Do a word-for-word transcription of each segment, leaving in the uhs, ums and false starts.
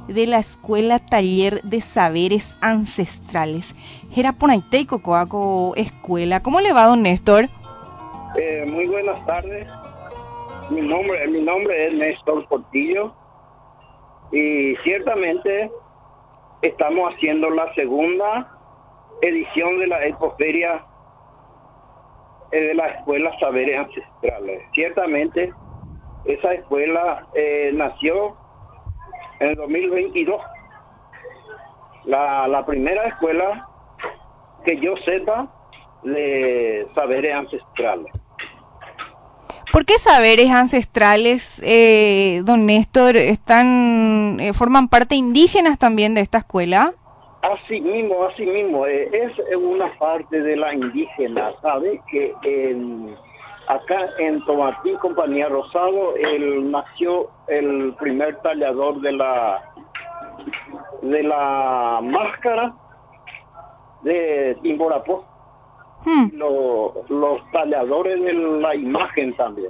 de la Escuela Taller de Saberes Ancestrales. Jeraponaitei Cocoaco Escuela. ¿Cómo le va, don Néstor? Eh, muy buenas tardes. Mi nombre, mi nombre es Néstor Portillo y ciertamente estamos haciendo la segunda edición de la Expoferia eh, de la Escuela Saberes Ancestrales. Ciertamente esa escuela eh, nació en el dos mil veintidós. La, la primera escuela que yo sepa de saberes ancestrales. ¿Por qué saberes ancestrales, eh, don Néstor, están eh, forman parte indígenas también de esta escuela? Así mismo, así mismo, eh, es una parte de la indígena, ¿sabe? Que en, acá en Tomatí, Compañía Rosado, él nació el primer tallador de la de la máscara de Timborapó. Hmm. Los, los talladores de la imagen también.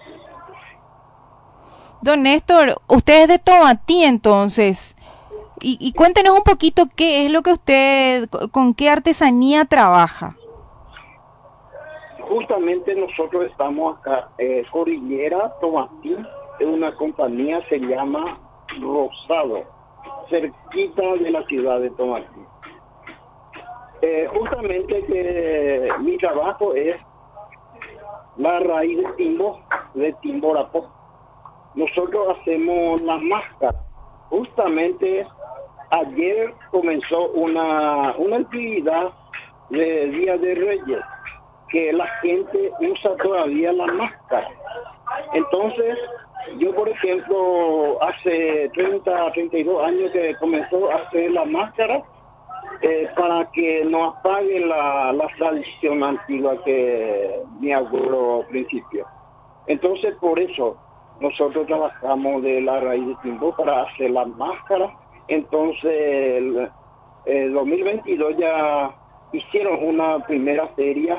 Don Néstor, usted es de Tomatí entonces, y, y cuéntenos un poquito qué es lo que usted, con qué artesanía trabaja. Justamente nosotros estamos acá, eh, Cordillera Tomatí, es una compañía, se llama Rosado, cerquita de la ciudad de Tomatí. Eh, justamente que mi trabajo es la raíz de timbo, de Timborapó. Nosotros hacemos las máscaras. Justamente ayer comenzó una, una actividad de Día de Reyes, que la gente usa todavía la máscara. Entonces, yo por ejemplo, hace treinta, treinta y dos años que comenzó a hacer la máscara, Eh, para que no apague la, la tradición antigua que mi abuelo principio. Entonces, por eso, nosotros trabajamos de la raíz de timbo para hacer las máscaras. Entonces, el, el dos mil veintidós ya hicieron una primera feria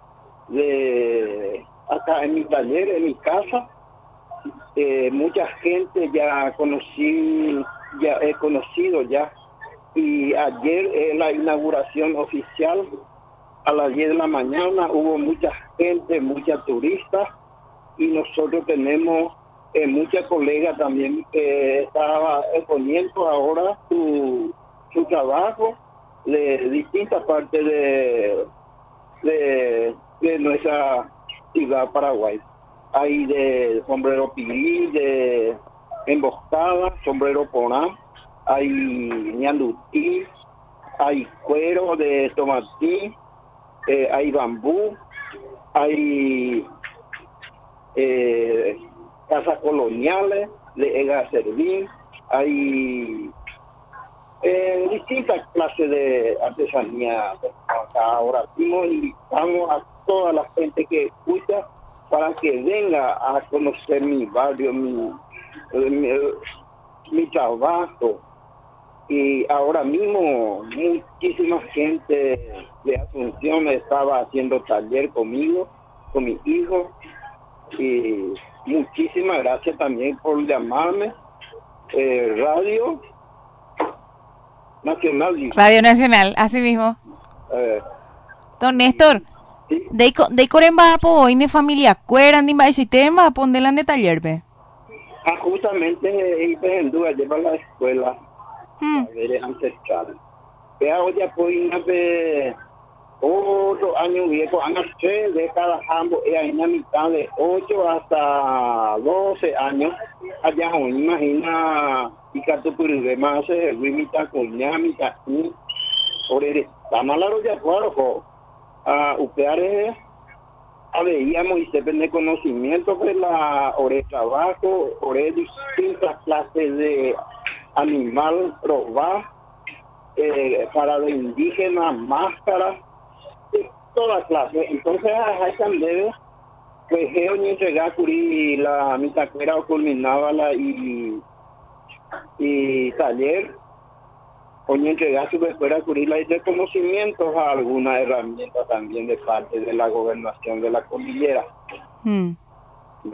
de acá en mi taller, en mi casa. Eh, mucha gente ya conocí, ya he conocido ya. Y ayer en la inauguración oficial a las diez de la mañana hubo mucha gente, muchas turistas, y nosotros tenemos eh, muchas colegas también que estaban exponiendo ahora su, su trabajo de distintas partes de, de, de nuestra ciudad Paraguay. Hay de sombrero pilí, de emboscada, sombrero porán, hay ñandutí, hay cuero de tomatí, eh, hay bambú, hay eh, casas coloniales de Ega Servín, hay eh, distintas clases de artesanía. Acá ahora mismo invitamos a toda la gente que escucha para que venga a conocer mi barrio, mi, mi, mi trabajo. Y ahora mismo muchísima gente de Asunción estaba haciendo taller conmigo, con mi hijo. Y muchísimas gracias también por llamarme. Eh, Radio Nacional. Radio Nacional, así mismo. Eh, Don Néstor, ¿sí? de de Coremba po hoy de familia cueran de y tema a ponerla de taller, ve. Ah, justamente hice en duda llevar la escuela. Hmm. Saberes ancestrales. Vea hoy apoya de otro año viejo, han tres de cada ambos, y hay una mitad de ocho hasta doce años. Allá hoy imagina y catupuri más el mitad con ya mitad y por el tamalaro ya cuarto a upeare a veíamos y se vende conocimiento de la ore trabajo, ore distintas clases de animal robar, eh, para los indígenas, máscaras, de toda clase. Entonces, a Candebe, pues, yo ni entregar curi la mitacuera o culminaba la y, y taller, o ni entregar su escuela curi la y de conocimientos a alguna herramienta también de parte de la gobernación de la cordillera. Hmm.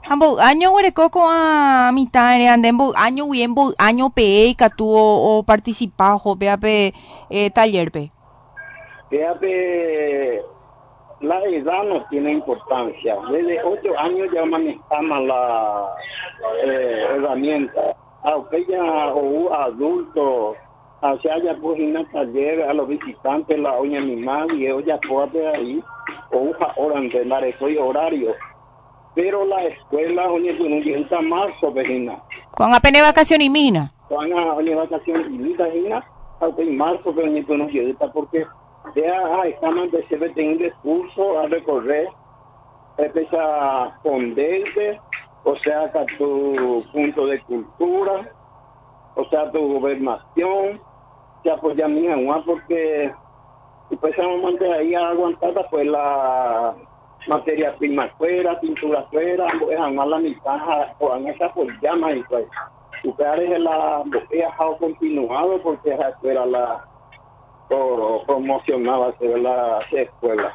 Hambo año huerecoco a mitad de andembo año bien año pe que tuvo o participado vea pe eh, taller pe. Vea pe la edad no tiene importancia. Desde ocho años ya manejamos la eh, herramienta. Aunque ya o adultos, o sea, ya pues en taller a los visitantes la oña animal y ellos ya puede ahí o usa horas de la horario. Pero la escuela, oye, no llega a marzo, vecina. Con apenas vacaciones y mina. Con apenas vacaciones y mina, vecina, hasta en marzo, pero no llega porque ya estamos de se en el curso a recorrer, empieza a ponerte, o sea, hasta tu punto de cultura, o sea, tu gobernación, se apoya mi agua porque empezamos a mantener ahí aguantada, pues la materia prima fuera, pintura fuera, jamás la mitad, o en esa por llama y pues, ustedes la dejado continuado porque esa era la o promocionaba la escuela.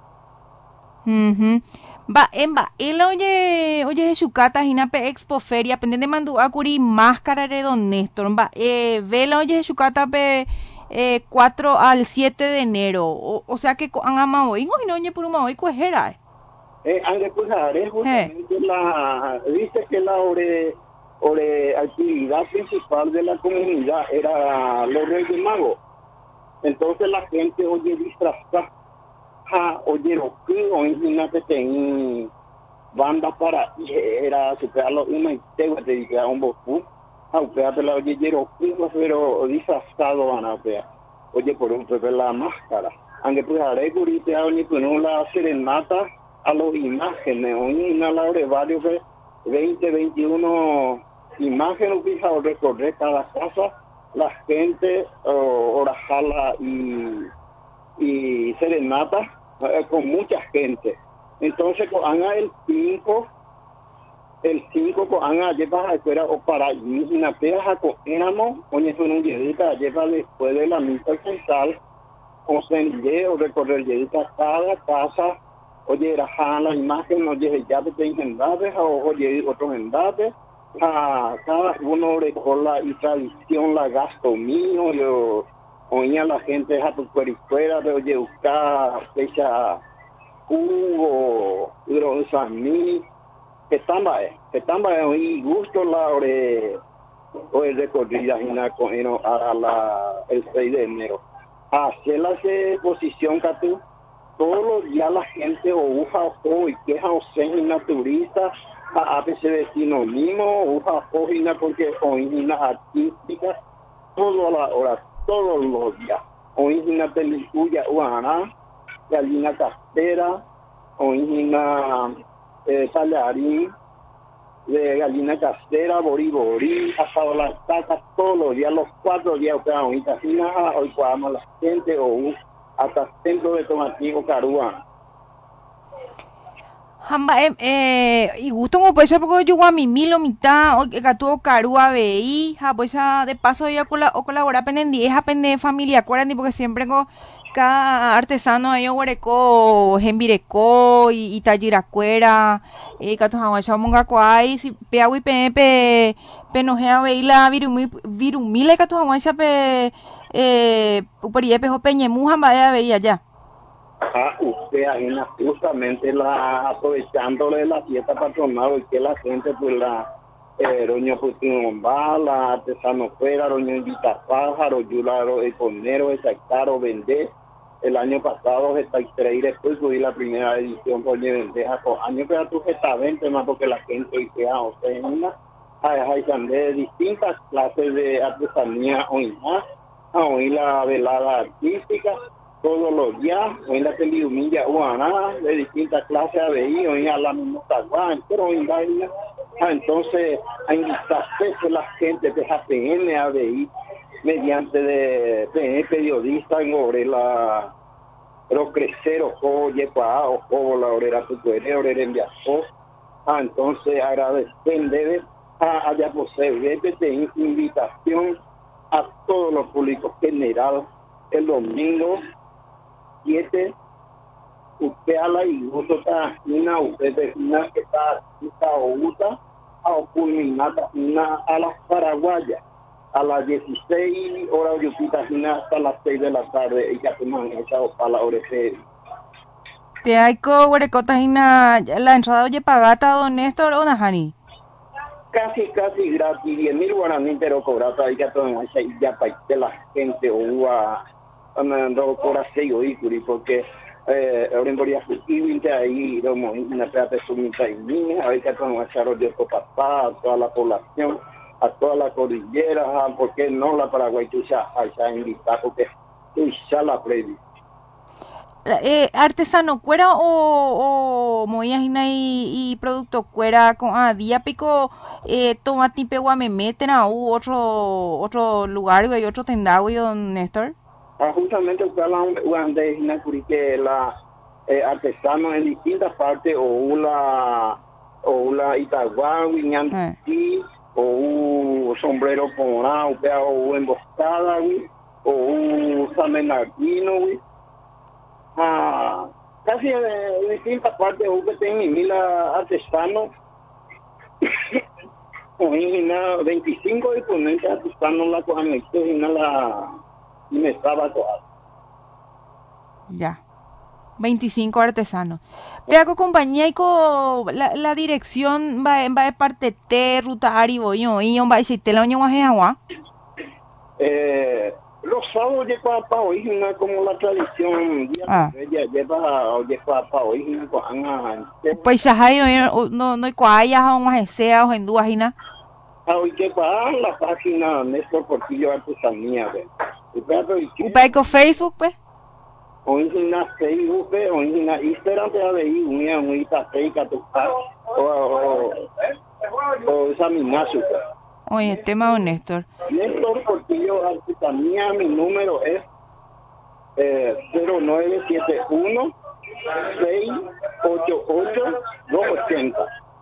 Mhm. Va, emba, él oye, oye, Xucata, Jinape Expo Feria, pendiente de mandu acuri máscara de Don Néstor, va, eh, vela oye, Xucata, pe, eh, cuatro al siete de enero, o, o sea que han amado, y no, oye, por un hoy, cuejera. Eh, ande, pues, haré justamente la, dice que la ore, ore, actividad principal de la comunidad era los Reyes Magos. Entonces la gente oye disfrazada, oye lo que o imagínate en banda para era superarlo una y te voy a dedicar a un bocu, aunque te la oye lo que pero disfrazado van a ver, oye por un pepe la máscara, aunque pues haré curita oye pues no la serenata a los imágenes, oye una la de varios veinte, veintiuno imágenes fijados recorrer cada casa. La gente, uh, orajala y, y serenata uh, con mucha gente. Entonces, con el cinco, el cinco con Ana lleva a escuela o para una peja con éramos, oye, son un lledita, lleva después de la misa central, o se o recorrer lledita cada casa, oye, orajala la imagen, oye, ya te engendades, o oye, otros endates. A cada uno recuerda y tradición la gasto mío, yo oía la gente a tu fuera de oye buscar fecha jugo, hidrosamí, que estamba, que estamba y gusto la ore hoy recorrida a la el seis de enero. Hacer la exposición que tú todos los días la gente o usa o y queja o se turista a veces de sinónimo, usa página porque origina artística, todas las horas, todos los días. Origina película, uana, gallina castera, origina eh, talarín, de gallina castera, boriborí, asado las tacas, todos los días, los cuatro días, que ahorita, si nada, hoy cuadramos la gente o hasta centro de tomatico carúa. Hamba, eh, eh, y gusto como pues porque yo a mi milo mitad o que tuvo carúa veí, ja pues de paso ya cola, o colaborar pendiente esa pende familia acuerdan porque siempre con cada artesano ahí huereco, gembireco y, y talliracuera, eh cato hawacha monga kwai si pe awi pe pe pe no hea veila virumi virumile cato hawacha pe eh upari pe ho peñemu hamba ya veía ya. Ah, usted ahí justamente la aprovechándole la fiesta patronal y que la gente pues la eh, roño putimomba, la artesano fuera, roño invita pájaro, yularo el ponero, el saicaro, vender. El año pasado está y después fui la primera edición por vendeja con año que tu gesta veinte más porque la gente y sea o sea una hay de distintas clases de artesanía hoy más, hoy la velada artística todos los días, hoy la telidumilla uana de distintas clases de ahí, hoy a la misma taguán, pero hoy vaina, entonces hay que la gente de J P N A B I mediante de, de periodista en Orela pero crecer o como yepa o como la orera tu puede orera en viajo entonces agradecer a allá posible de invitación a todos los públicos general el domingo siete usted a la igual está una usted es una que está está usa a culminata una a las paraguayas a las dieciséis horas yo quita hasta las seis de la tarde y ya toman esa para la hora que te hay co huerecota ina la entrada oye pagata don Néstor o Najani casi casi gratis diez mil guaraní pero cobrata y ya toman esa y ya para que la gente o a andando por así hoy porque eh ahora en Boria Fuquivinte ahí como una plata sumita y niña ahí que toman esa de papá a toda la población a toda la cordillera porque no la Paraguay tú ya allá invitar porque tú ya la previa eh, artesano cuera o o moyajina y, y producto cuera con ah día pico eh tomate peguamemeten a u otro otro lugar y otro tendagui don Néstor ah, justamente usted la una que la eh, artesano en distintas partes o la o la Itagua Ñantí o un sombrero morado o emboscada o un samenardino ah casi en distintas partes que tengo mil artesanos o veinticinco exponentes artesanos la conexión y la y me estaba toda ya veinticinco artesanos pero compañía y con la, la dirección va va de parte T ruta Ariboyo y on va si te la oño agua eh los sábados de papá hoy como la tradición día ah. ella lleva de papá hoy con ana pues ya hay no no cuaya o más sea o en duajina hoy que para la página Néstor Portillo Artesanía upay con Facebook pues hoy na Facebook hoy na Instagram te de ahí una muy tapeca tu o o esa minazo oye tema don Néstor Néstor Portillo Artesanía mi número es eh, cero nueve siete uno seis ocho ocho dos ochenta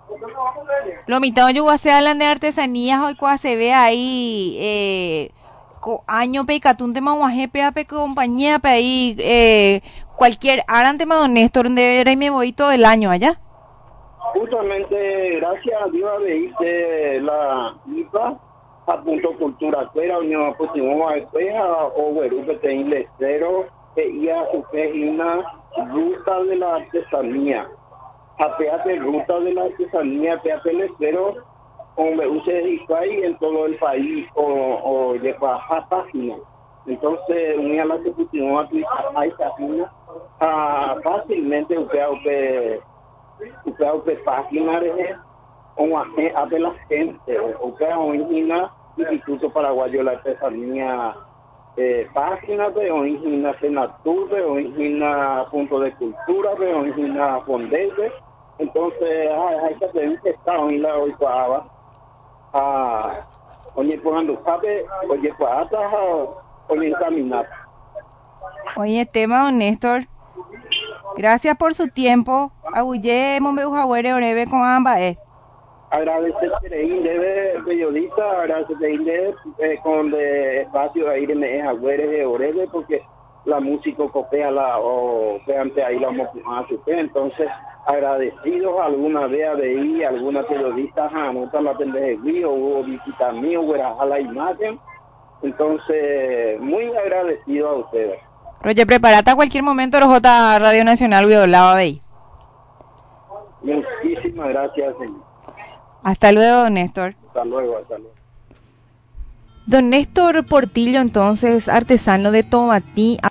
lo mitad yo voy a hacer hablan de artesanías hoy cuando se ve ahí eh año pe catún tema guaje pe pe compañía pe ahí eh cualquier aran tema don Néstor de ver y me voy todo el año allá justamente gracias a Dios de la I P A a punto cultura fuera unión pusimos a espeja o bueno que tenle cero que ya su página ruta de la artesanía a peate ruta de la artesanía peate cero donde ustedes ahí en todo el país o o de baja página entonces unía la que pusimos a esa página ah fácilmente usted usted usted usted página de o a de la gente o que origina Instituto Paraguayo de la Artesanía eh, página de origina Senatur de origina Punto de Cultura de origina Fondete entonces hay que tener que estar en la hoy para ah oye cuando sabe oye para oye caminar oye tema don Néstor gracias por su tiempo abuye mombeujawere orebe con ambas eh agradecer debe periodista agradecer eh, con de espacio ahí de me agüere de orebe porque la música copia la o ante ahí la vamos a super entonces agradecidos alguna vez de ahí alguna periodista anota la pendejería o visita mío o a la imagen entonces muy agradecido a ustedes. Oye, prepárate a cualquier momento los J Radio Nacional Violaba Bay. Muchísimas gracias, señor. Hasta luego, don Néstor. Hasta luego, hasta luego. Don Néstor Portillo, entonces, artesano de Tomatí.